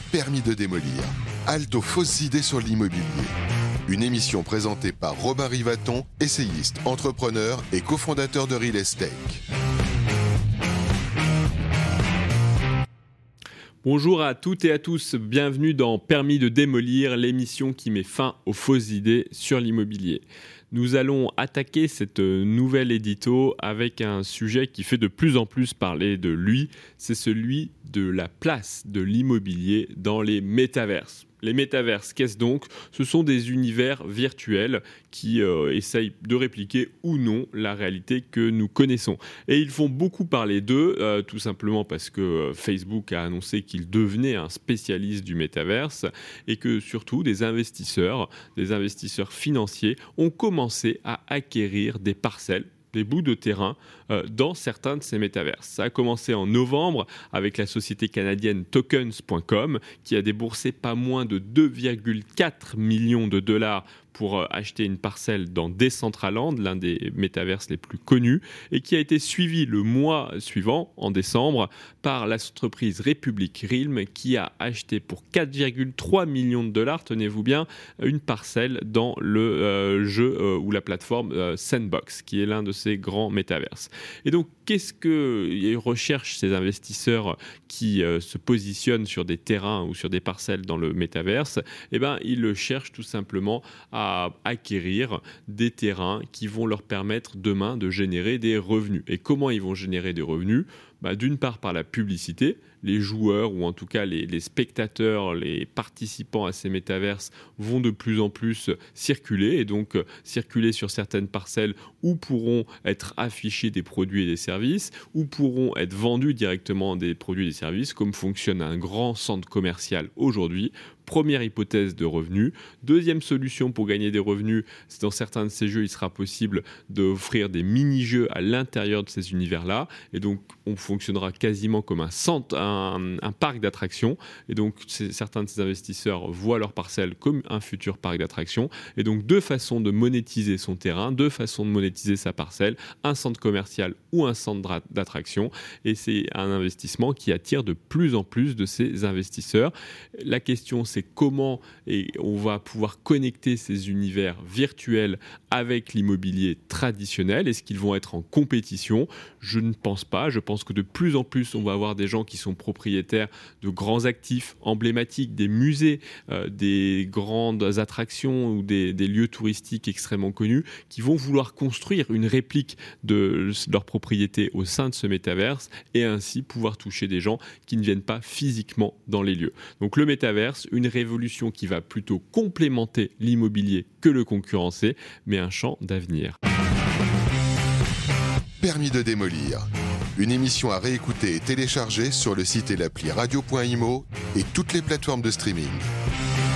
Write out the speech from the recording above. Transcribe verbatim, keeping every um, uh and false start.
Permis de démolir. Halte aux fausses idées sur l'immobilier. Une émission présentée par Robin Rivaton, essayiste, entrepreneur et cofondateur de Real Estate. Bonjour à toutes et à tous, bienvenue dans Permis de démolir, l'émission qui met fin aux fausses idées sur l'immobilier. Nous allons attaquer cette nouvelle édito avec un sujet qui fait de plus en plus parler de lui, c'est celui de la place de l'immobilier dans les métaverses. Les métaverses, qu'est-ce donc ? Ce sont des univers virtuels qui euh, essayent de répliquer ou non la réalité que nous connaissons. Et ils font beaucoup parler d'eux, euh, tout simplement parce que euh, Facebook a annoncé qu'il devenait un spécialiste du métaverse et que surtout des investisseurs, des investisseurs financiers ont commencé à acquérir des parcelles, des bouts de terrain euh, dans certains de ces métaverses. Ça a commencé en novembre avec la société canadienne tokens point com qui a déboursé pas moins de deux virgule quatre millions de dollars pour euh, acheter une parcelle dans Decentraland, l'un des métaverses les plus connus, et qui a été suivi le mois suivant, en décembre, par l'entreprise Republic Realm qui a acheté pour quatre virgule trois millions de dollars, tenez-vous bien, une parcelle dans le euh, jeu euh, ou la plateforme euh, Sandbox, qui est l'un de ces grands métaverses. Et donc, qu'est-ce que recherchent ces investisseurs qui euh, se positionnent sur des terrains ou sur des parcelles dans le métaverse ? Eh bien, ils cherchent tout simplement à acquérir des terrains qui vont leur permettre demain de générer des revenus. Et comment ils vont générer des revenus ? Bah, d'une part par la publicité, les joueurs ou en tout cas les, les spectateurs, les participants à ces métaverses vont de plus en plus circuler et donc euh, circuler sur certaines parcelles où pourront être affichés des produits et des services, où pourront être vendus directement des produits et des services, comme fonctionne un grand centre commercial aujourd'hui. Première hypothèse de revenus. Deuxième solution pour gagner des revenus, c'est dans certains de ces jeux, il sera possible d'offrir des mini-jeux à l'intérieur de ces univers-là. Et donc, on fonctionnera quasiment comme un centre, un, un parc d'attractions. Et donc, certains de ces investisseurs voient leur parcelle comme un futur parc d'attractions. Et donc, deux façons de monétiser son terrain, deux façons de monétiser sa parcelle, un centre commercial ou un centre d'attraction. Et c'est un investissement qui attire de plus en plus de ces investisseurs. La question, c'est comment et on va pouvoir connecter ces univers virtuels avec l'immobilier traditionnel. Est-ce qu'ils vont être en compétition ? Je ne pense pas. Je pense que de plus en plus, on va avoir des gens qui sont propriétaires de grands actifs emblématiques, des musées, euh, des grandes attractions ou des, des lieux touristiques extrêmement connus qui vont vouloir construire une réplique de leur propriété au sein de ce métaverse et ainsi pouvoir toucher des gens qui ne viennent pas physiquement dans les lieux. Donc le métaverse, une révolution qui va plutôt complémenter l'immobilier que le concurrencer, mais un champ d'avenir. Permis de démolir. Une émission à réécouter et télécharger sur le site et l'appli radio point imo et toutes les plateformes de streaming.